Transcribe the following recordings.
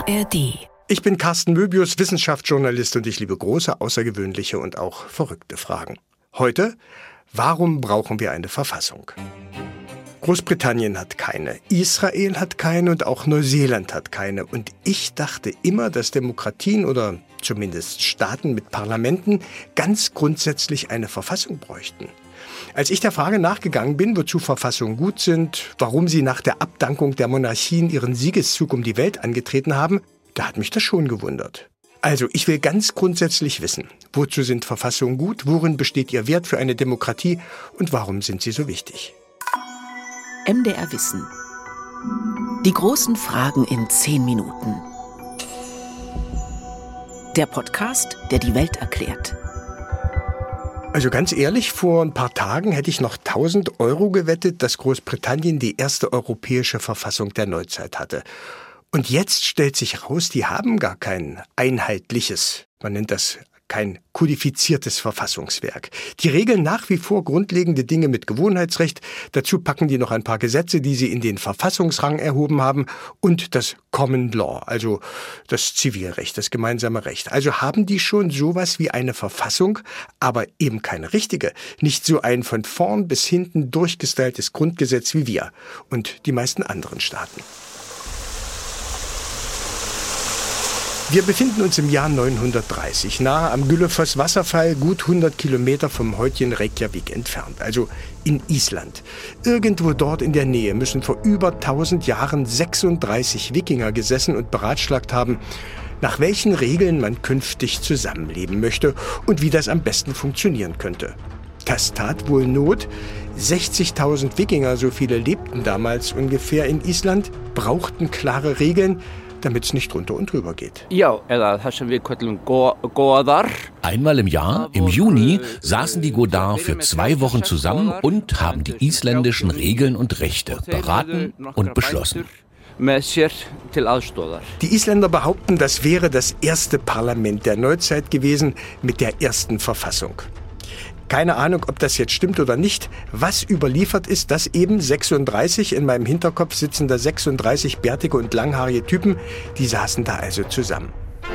ARD. Ich bin Carsten Möbius, Wissenschaftsjournalist, und ich liebe große, außergewöhnliche und auch verrückte Fragen. Heute: Warum brauchen wir eine Verfassung? Großbritannien hat keine, Israel hat keine und auch Neuseeland hat keine. Und ich dachte immer, dass Demokratien oder zumindest Staaten mit Parlamenten ganz grundsätzlich eine Verfassung bräuchten. Als ich der Frage nachgegangen bin, wozu Verfassungen gut sind, warum sie nach der Abdankung der Monarchien ihren Siegeszug um die Welt angetreten haben, da hat mich das schon gewundert. Also, ich will ganz grundsätzlich wissen, wozu sind Verfassungen gut, worin besteht ihr Wert für eine Demokratie und warum sind sie so wichtig? MDR Wissen. Die großen Fragen in 10 Minuten. Der Podcast, der die Welt erklärt. Also ganz ehrlich, vor ein paar Tagen hätte ich noch 1.000 € gewettet, dass Großbritannien die erste europäische Verfassung der Neuzeit hatte. Und jetzt stellt sich raus, die haben gar kein einheitliches, man nennt das kein kodifiziertes Verfassungswerk. Die regeln nach wie vor grundlegende Dinge mit Gewohnheitsrecht. Dazu packen die noch ein paar Gesetze, die sie in den Verfassungsrang erhoben haben, und das Common Law, also das Zivilrecht, das gemeinsame Recht. Also haben die schon sowas wie eine Verfassung, aber eben keine richtige. Nicht so ein von vorn bis hinten durchgestyltes Grundgesetz wie wir und die meisten anderen Staaten. Wir befinden uns im Jahr 930, nahe am Gyllefoss-Wasserfall, gut 100 Kilometer vom heutigen Reykjavik entfernt, also in Island. Irgendwo dort in der Nähe müssen vor über 1000 Jahren 36 Wikinger gesessen und beratschlagt haben, nach welchen Regeln man künftig zusammenleben möchte und wie das am besten funktionieren könnte. Das tat wohl Not. 60.000 Wikinger, so viele lebten damals ungefähr in Island, brauchten klare Regeln, damit es nicht drunter und drüber geht. Einmal im Jahr, im Juni, saßen die Godar für 2 Wochen zusammen und haben die isländischen Regeln und Rechte beraten und beschlossen. Die Isländer behaupten, das wäre das erste Parlament der Neuzeit gewesen mit der ersten Verfassung. Keine Ahnung, ob das jetzt stimmt oder nicht. Was überliefert ist, dass eben 36, in meinem Hinterkopf sitzende 36 bärtige und langhaarige Typen, die saßen da also zusammen.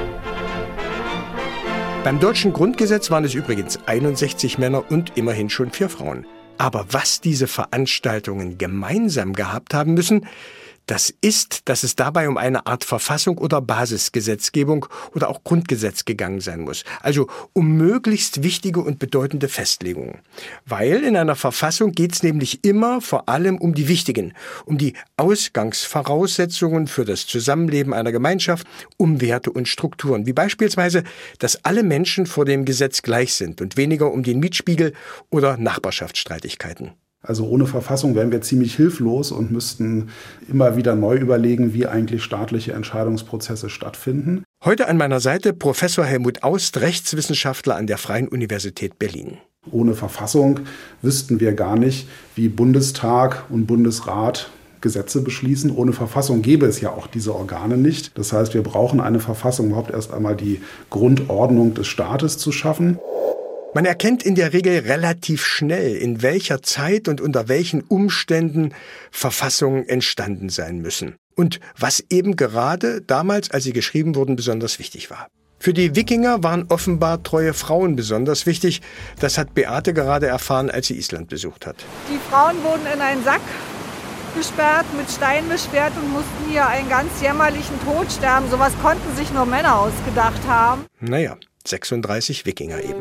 Beim deutschen Grundgesetz waren es übrigens 61 Männer und immerhin schon 4 Frauen. Aber was diese Veranstaltungen gemeinsam gehabt haben müssen, das ist, dass es dabei um eine Art Verfassung oder Basisgesetzgebung oder auch Grundgesetz gegangen sein muss. Also um möglichst wichtige und bedeutende Festlegungen. Weil in einer Verfassung geht es nämlich immer vor allem um die wichtigen, um die Ausgangsvoraussetzungen für das Zusammenleben einer Gemeinschaft, um Werte und Strukturen. Wie beispielsweise, dass alle Menschen vor dem Gesetz gleich sind und weniger um den Mietspiegel oder Nachbarschaftsstreitigkeiten. Also ohne Verfassung wären wir ziemlich hilflos und müssten immer wieder neu überlegen, wie eigentlich staatliche Entscheidungsprozesse stattfinden. Heute an meiner Seite Professor Helmut Aust, Rechtswissenschaftler an der Freien Universität Berlin. Ohne Verfassung wüssten wir gar nicht, wie Bundestag und Bundesrat Gesetze beschließen. Ohne Verfassung gäbe es ja auch diese Organe nicht. Das heißt, wir brauchen eine Verfassung, überhaupt erst einmal die Grundordnung des Staates zu schaffen. Man erkennt in der Regel relativ schnell, in welcher Zeit und unter welchen Umständen Verfassungen entstanden sein müssen. Und was eben gerade damals, als sie geschrieben wurden, besonders wichtig war. Für die Wikinger waren offenbar treue Frauen besonders wichtig. Das hat Beate gerade erfahren, als sie Island besucht hat. Die Frauen wurden in einen Sack gesperrt, mit Steinen beschwert und mussten hier einen ganz jämmerlichen Tod sterben. Sowas konnten sich nur Männer ausgedacht haben. Naja, 36 Wikinger eben.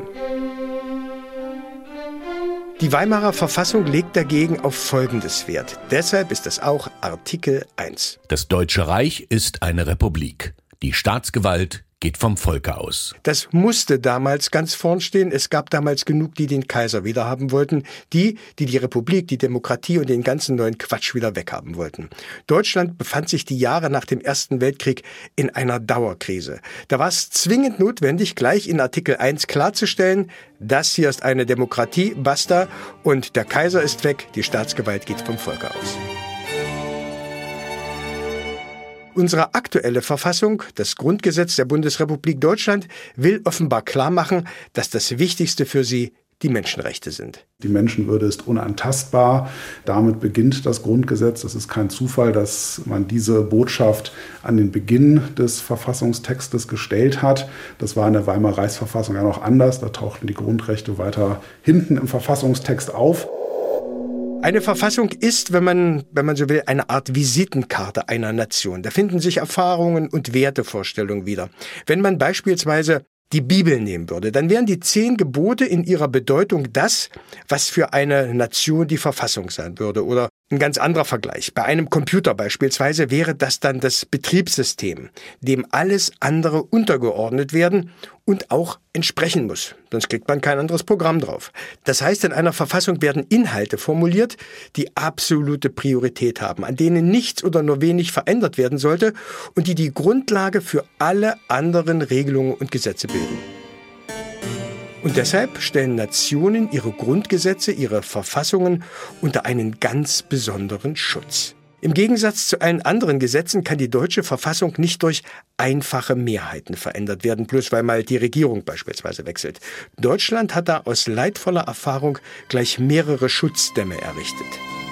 Die Weimarer Verfassung legt dagegen auf Folgendes Wert. Deshalb ist es auch Artikel 1. Das Deutsche Reich ist eine Republik. Die Staatsgewalt geht vom Volke aus. Das musste damals ganz vorn stehen. Es gab damals genug, die den Kaiser wiederhaben wollten. Die Republik, die Demokratie und den ganzen neuen Quatsch wieder weghaben wollten. Deutschland befand sich die Jahre nach dem Ersten Weltkrieg in einer Dauerkrise. Da war es zwingend notwendig, gleich in Artikel 1 klarzustellen, das hier ist eine Demokratie, basta, und der Kaiser ist weg, die Staatsgewalt geht vom Volke aus. Unsere aktuelle Verfassung, das Grundgesetz der Bundesrepublik Deutschland, will offenbar klar machen, dass das Wichtigste für sie die Menschenrechte sind. Die Menschenwürde ist unantastbar. Damit beginnt das Grundgesetz. Es ist kein Zufall, dass man diese Botschaft an den Beginn des Verfassungstextes gestellt hat. Das war in der Weimarer Reichsverfassung ja noch anders. Da tauchten die Grundrechte weiter hinten im Verfassungstext auf. Eine Verfassung ist, wenn man so will, eine Art Visitenkarte einer Nation. Da finden sich Erfahrungen und Wertevorstellungen wieder. Wenn man beispielsweise die Bibel nehmen würde, dann wären die 10 Gebote in ihrer Bedeutung das, was für eine Nation die Verfassung sein würde. Oder ein ganz anderer Vergleich. Bei einem Computer beispielsweise wäre das dann das Betriebssystem, dem alles andere untergeordnet werden und auch entsprechen muss. Sonst kriegt man kein anderes Programm drauf. Das heißt, in einer Verfassung werden Inhalte formuliert, die absolute Priorität haben, an denen nichts oder nur wenig verändert werden sollte und die die Grundlage für alle anderen Regelungen und Gesetze bilden. Und deshalb stellen Nationen ihre Grundgesetze, ihre Verfassungen unter einen ganz besonderen Schutz. Im Gegensatz zu allen anderen Gesetzen kann die deutsche Verfassung nicht durch einfache Mehrheiten verändert werden, bloß weil mal die Regierung beispielsweise wechselt. Deutschland hat da aus leidvoller Erfahrung gleich mehrere Schutzdämme errichtet.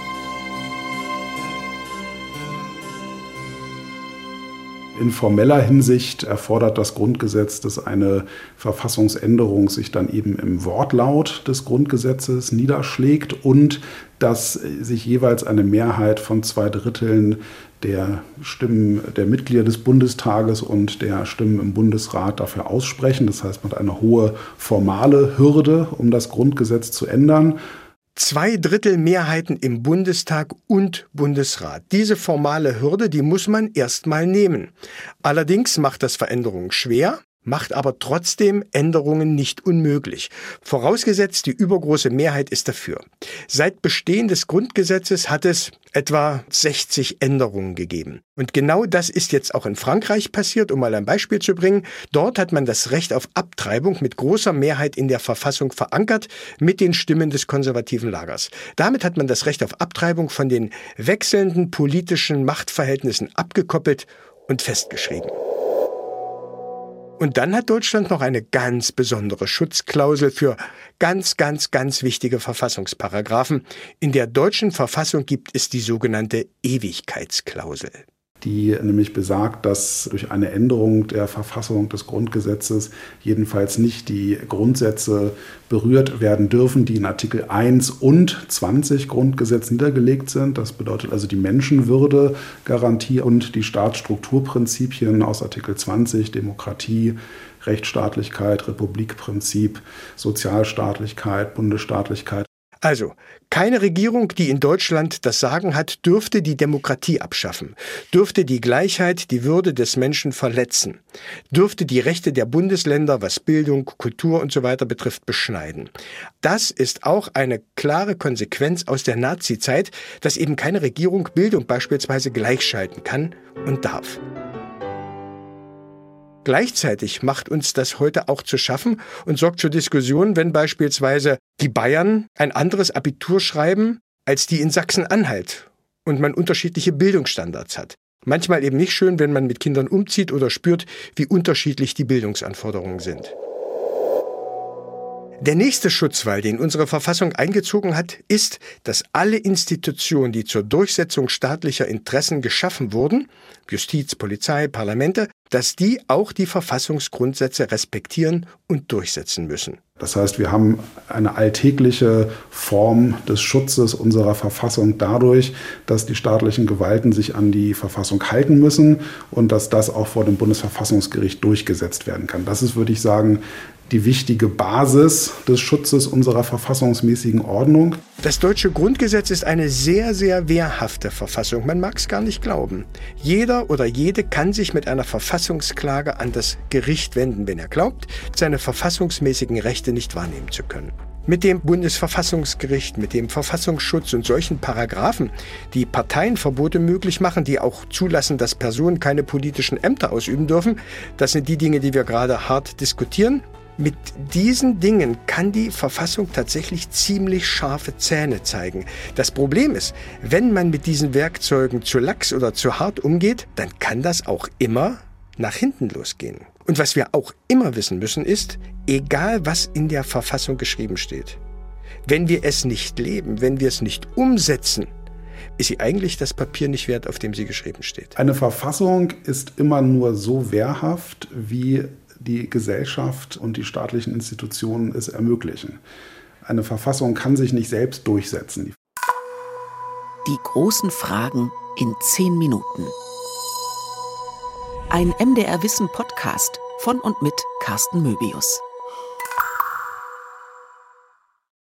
In formeller Hinsicht erfordert das Grundgesetz, dass eine Verfassungsänderung sich dann eben im Wortlaut des Grundgesetzes niederschlägt und dass sich jeweils eine Mehrheit von 2/3 der Stimmen der Mitglieder des Bundestages und der Stimmen im Bundesrat dafür aussprechen. Das heißt, man hat eine hohe formale Hürde, um das Grundgesetz zu ändern. 2/3 Mehrheiten im Bundestag und Bundesrat. Diese formale Hürde, die muss man erstmal nehmen. Allerdings macht das Veränderungen schwer, macht aber trotzdem Änderungen nicht unmöglich. Vorausgesetzt, die übergroße Mehrheit ist dafür. Seit Bestehen des Grundgesetzes hat es etwa 60 Änderungen gegeben. Und genau das ist jetzt auch in Frankreich passiert, um mal ein Beispiel zu bringen. Dort hat man das Recht auf Abtreibung mit großer Mehrheit in der Verfassung verankert, mit den Stimmen des konservativen Lagers. Damit hat man das Recht auf Abtreibung von den wechselnden politischen Machtverhältnissen abgekoppelt und festgeschrieben. Und dann hat Deutschland noch eine ganz besondere Schutzklausel für ganz wichtige Verfassungsparagraphen. In der deutschen Verfassung gibt es die sogenannte Ewigkeitsklausel. Die nämlich besagt, dass durch eine Änderung der Verfassung des Grundgesetzes jedenfalls nicht die Grundsätze berührt werden dürfen, die in Artikel 1 und 20 Grundgesetz niedergelegt sind. Das bedeutet also die Menschenwürde, Garantie und die Staatsstrukturprinzipien aus Artikel 20, Demokratie, Rechtsstaatlichkeit, Republikprinzip, Sozialstaatlichkeit, Bundesstaatlichkeit. Also, keine Regierung, die in Deutschland das Sagen hat, dürfte die Demokratie abschaffen, dürfte die Gleichheit, die Würde des Menschen verletzen, dürfte die Rechte der Bundesländer, was Bildung, Kultur und so weiter betrifft, beschneiden. Das ist auch eine klare Konsequenz aus der Nazizeit, dass eben keine Regierung Bildung beispielsweise gleichschalten kann und darf. Gleichzeitig macht uns das heute auch zu schaffen und sorgt für Diskussionen, wenn beispielsweise die Bayern ein anderes Abitur schreiben als die in Sachsen-Anhalt und man unterschiedliche Bildungsstandards hat. Manchmal eben nicht schön, wenn man mit Kindern umzieht oder spürt, wie unterschiedlich die Bildungsanforderungen sind. Der nächste Schutzwall, den unsere Verfassung eingezogen hat, ist, dass alle Institutionen, die zur Durchsetzung staatlicher Interessen geschaffen wurden, Justiz, Polizei, Parlamente, dass die auch die Verfassungsgrundsätze respektieren und durchsetzen müssen. Das heißt, wir haben eine alltägliche Form des Schutzes unserer Verfassung dadurch, dass die staatlichen Gewalten sich an die Verfassung halten müssen und dass das auch vor dem Bundesverfassungsgericht durchgesetzt werden kann. Das ist, würde ich sagen, die wichtige Basis des Schutzes unserer verfassungsmäßigen Ordnung. Das deutsche Grundgesetz ist eine sehr, sehr wehrhafte Verfassung. Man mag es gar nicht glauben. Jeder oder jede kann sich mit einer Verfassungsklage an das Gericht wenden, wenn er glaubt, seine verfassungsmäßigen Rechte nicht wahrnehmen zu können. Mit dem Bundesverfassungsgericht, mit dem Verfassungsschutz und solchen Paragraphen, die Parteienverbote möglich machen, die auch zulassen, dass Personen keine politischen Ämter ausüben dürfen, das sind die Dinge, die wir gerade hart diskutieren. Mit diesen Dingen kann die Verfassung tatsächlich ziemlich scharfe Zähne zeigen. Das Problem ist, wenn man mit diesen Werkzeugen zu lax oder zu hart umgeht, dann kann das auch immer nach hinten losgehen. Und was wir auch immer wissen müssen ist, egal was in der Verfassung geschrieben steht, wenn wir es nicht leben, wenn wir es nicht umsetzen, ist sie eigentlich das Papier nicht wert, auf dem sie geschrieben steht. Eine Verfassung ist immer nur so wehrhaft, wie die Gesellschaft und die staatlichen Institutionen es ermöglichen. Eine Verfassung kann sich nicht selbst durchsetzen. Die großen Fragen in 10 Minuten. Ein MDR Wissen Podcast von und mit Carsten Möbius.